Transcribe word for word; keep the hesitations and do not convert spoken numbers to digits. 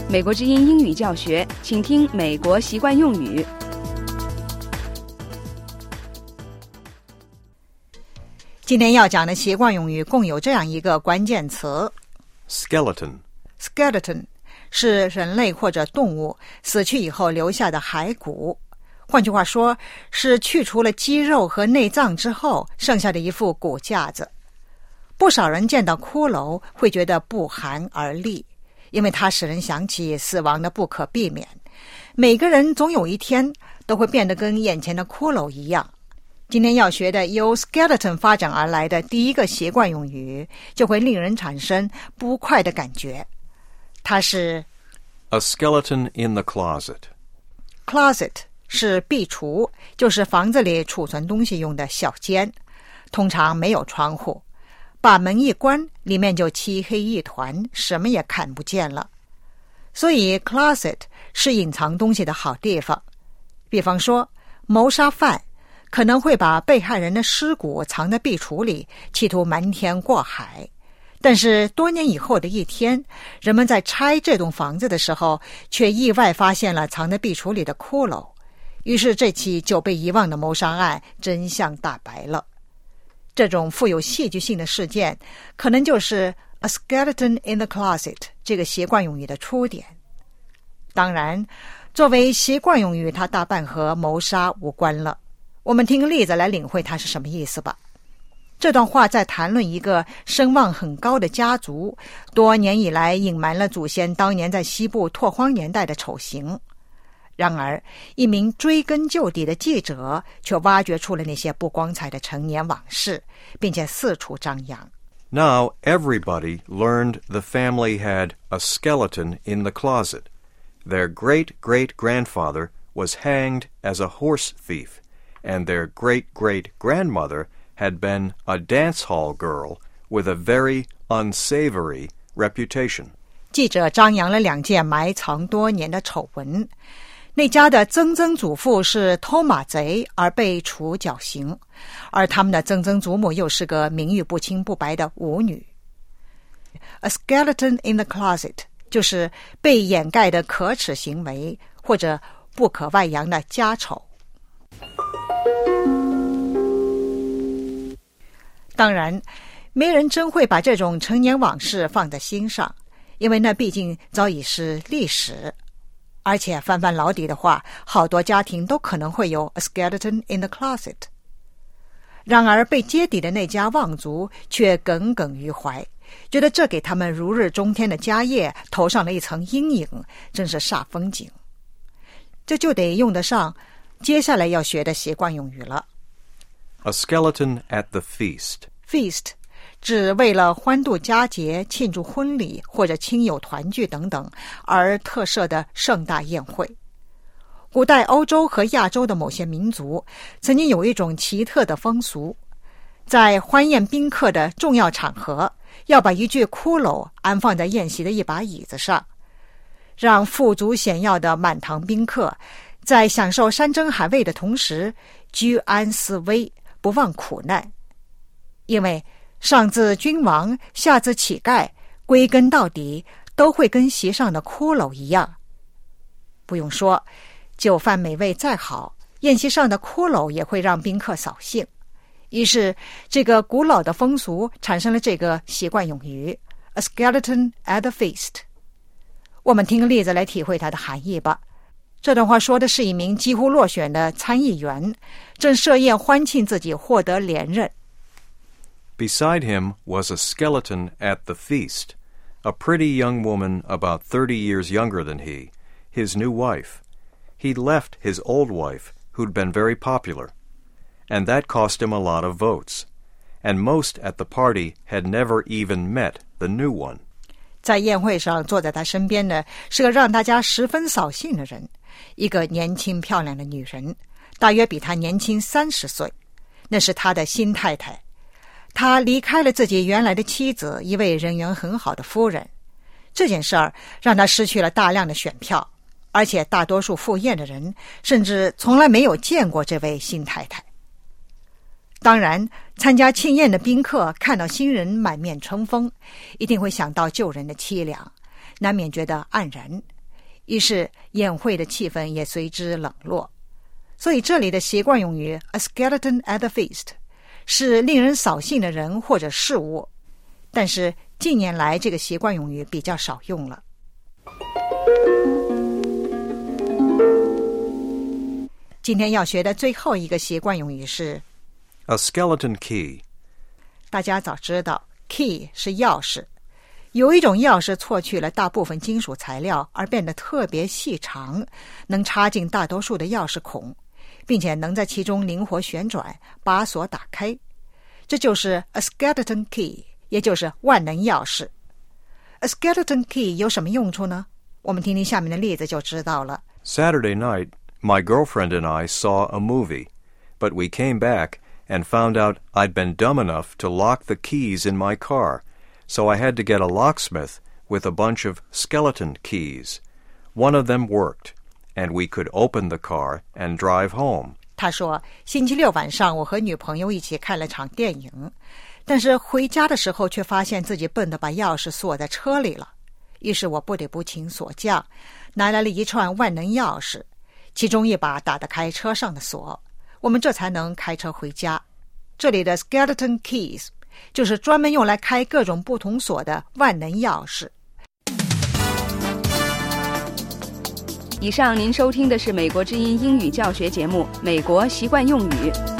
美国之音英语教学，请听美国习惯用语。 今天要讲的习惯用语共有这样一个关键词 Skeleton. Skeleton 是人类或者动物死去以后留下的骸骨，换句话说，是去除了肌肉和内脏之后剩下的一副骨架子。不少人见到骷髅会觉得不寒而栗，因为它使人想起死亡的不可避免。每个人总有一天都会变得跟眼前的骷髅一样。今天要学的由 skeleton 发展而来的第一个习惯用语，就会令人产生不快的感觉。它是 A skeleton in the closet. Closet 是壁橱，就是房子里储存东西用的小间，通常没有窗户，把门一关，里面就漆黑一团，什么也看不见了。所以 closet 是隐藏东西的好地方。比方说，谋杀犯可能会把被害人的尸骨藏在壁橱里，企图瞒天过海。但是多年以后的一天，人们在拆这栋房子的时候，却意外发现了藏在壁橱里的骷髅。于是这起久被遗忘的谋杀案真相大白了。这种富有戏剧性的事件，可能就是 a skeleton in the closet 这个习惯用语的出点。当然，作为习惯用语，它大半和谋杀无关了。我们听个例子来领会它是什么意思吧。这段话在谈论一个声望很高的家族，多年以来隐瞒了祖先当年在西部拓荒年代的丑行。然而，一名追根究底的记者却挖掘出了那些不光彩的陈年往事，并且四处张扬。 Now everybody learned the family had a skeleton in the closet. Their great-great-grandfather was hanged as a horse thief, and their great-great-grandmother had been a dance hall girl with a very unsavory reputation. 记者张扬了两件埋藏多年的丑闻。那家的曾曾祖父是偷马贼而被处绞刑，而他们的曾曾祖母又是个名誉不清不白的舞女。A skeleton in the closet 就是被掩盖的可耻行为，或者不可外扬的家丑。当然，没人真会把这种陈年往事放在心上，因为那毕竟早已是历史。而且翻翻老底的话，好多家庭都可能会有 a skeleton in the closet。 然而被揭底的那家望族却耿耿于怀，觉得这给他们如日中天的家业投上了一层阴影，真是煞风景。这就得用得上接下来要学的习惯用语了。 A skeleton at the feast. Feast指为了欢度佳节、庆祝婚礼或者亲友团聚等等而特设的盛大宴会。古代欧洲和亚洲的某些民族曾经有一种奇特的风俗，在欢宴宾客的重要场合，要把一具骷髅安放在宴席的一把椅子上，让富足显耀的满堂宾客在享受山珍海味的同时，居安思危，不忘苦难。因为上至君王，下至乞丐，归根到底都会跟席上的骷髅一样。不用说，酒饭美味再好，宴席上的骷髅也会让宾客扫兴。于是这个古老的风俗产生了这个习惯用语 A skeleton at the feast。 我们听个例子来体会它的含义吧。这段话说的是一名几乎落选的参议员，正设宴欢庆自己获得连任。 Beside him was a skeleton at the feast, a pretty young woman about thirty years younger than he, his new wife. He'd left his old wife, who'd been very popular, and that cost him a lot of votes, and most at the party had never even met the new one. 在宴会上坐在他身边的是个让大家十分扫兴的人，一个年轻漂亮的女人，大约比他年轻三十岁，那是他的新太太。他离开了自己原来的妻子，一位人缘很好的夫人。这件事儿让他失去了大量的选票，而且大多数赴宴的人甚至从来没有见过这位新太太。当然，参加庆宴的宾客看到新人满面春风，一定会想到旧人的凄凉，难免觉得黯然。 于是宴会的气氛也随之冷落。所以这里的习惯用语 a skeleton at the feast 是令人扫兴的人或者事物，但是近年来这个习惯用语比较少用了。今天要学的最后一个习惯用语是 A skeleton key. 大家早知道 key 是钥匙，有一种钥匙错去了大部分金属材料而变得特别细长，能插进大多数的钥匙孔，并且能在其中灵活旋转，把锁打开。这就是 a skeleton key， 也就是万能钥匙。 A skeleton key 有什么用处呢？我们听听下面的例子就知道了。 Saturday night, my girlfriend and I saw a movie, but we came back and found out I'd been dumb enough to lock the keys in my car, so I had to get a locksmith with a bunch of skeleton keys. One of them worked, and we could open the car and drive home. 他说，星期六晚上我和女朋友一起看了场电影，但是回家的时候却发现自己笨得把钥匙锁在车里了。于是我不得不请锁匠拿来了一串万能钥匙，其中一把打得开车上的锁，我们这才能开车回家。这里的 skeleton keys 就是专门用来开各种不同锁的万能钥匙。 以上您收听的是美国之音英语教学节目《美国习惯用语》。